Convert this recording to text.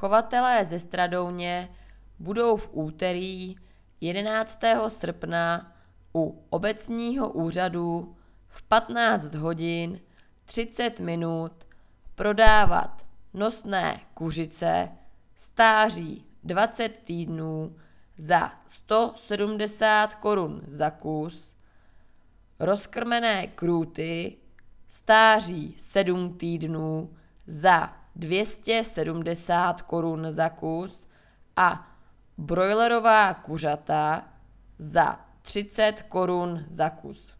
Chovatelé ze Stradouně budou v úterý 11. srpna u obecního úřadu v 15 hodin 30 minut prodávat nosné kuřice stáří 20 týdnů za 170 korun za kus, rozkrmené krůty stáří 7 týdnů za 270 korun za kus a brojlerová kuřata za 30 korun za kus.